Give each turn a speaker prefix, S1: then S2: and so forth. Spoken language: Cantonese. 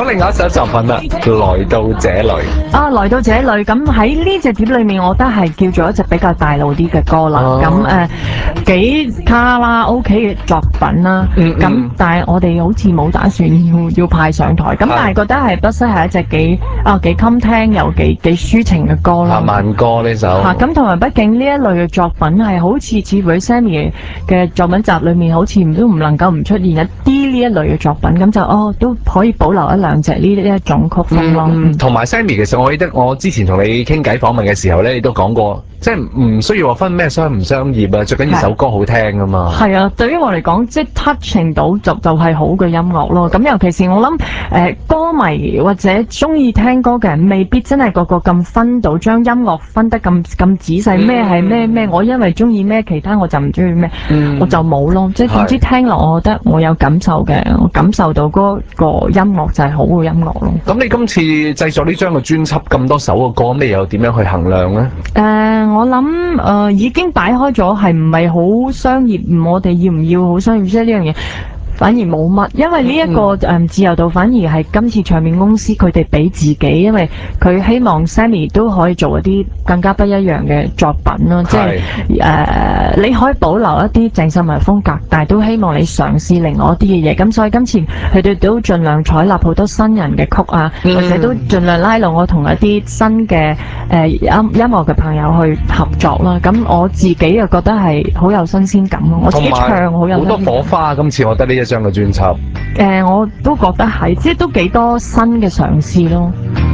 S1: 講另外一首作品啦，來到這裏。
S2: 啊，來到這裏咁喺呢隻碟裏面，我覺得係叫做一隻比較大路啲嘅歌啦。咁幾卡拉 OK 嘅作品啦。咁但係我哋好似冇打算要派上台。咁但係覺得係不失係一隻幾襟聽又幾抒情嘅歌啦。
S1: 慢歌呢首。
S2: 咁同埋畢竟呢一類嘅作品係好似乎 Sammy 嘅作品集裏面，好似都唔能夠唔出現一啲呢一類嘅作品。咁就都可以保留一兩隻呢一種曲風咯。
S1: 同埋 Sammy 其實我記得我之前同你傾偈訪問嘅時候咧，你都講過，即係唔需要話分咩商唔商業啊，最緊要首歌好聽啊嘛。係
S2: 啊，對於我嚟講，即係 touching 到就係好嘅音樂咯。咁尤其是我諗歌迷或者中意聽歌嘅人，未必真係個個咁分到將音樂分得咁仔細，咩係咩，我因為中意咩，其他我就唔中意咩，我就冇咯。即係總之聽落，我覺得我有感受嘅，我感受到嗰個音樂就係好嘅音樂咯。
S1: 咁你今次製作呢張嘅專輯咁多首嘅歌，咁你又點樣去衡量呢？
S2: 我諗已經擺開咗，係唔係好商業？我哋要唔要好商業？即係呢樣嘢。反而冇乜，因為呢一個自由度反而係今次唱片公司佢哋俾自己，因為佢希望 Sammy 都可以做一啲更加不一樣嘅作品咯，即係你可以保留一啲鄭秀文風格，但係都希望你嘗試另外一啲嘅嘢。咁所以今次佢哋都盡量採納好多新人嘅曲啊，或者都盡量拉攏我同一啲新嘅音樂嘅朋友去合作啦。咁我自己又覺得係好有新鮮感咯，我自己唱好有新鮮感。
S1: 好多火花，今次我覺得呢一張嘅專輯，
S2: 我都覺得係，即係都幾多新嘅嘗試咯。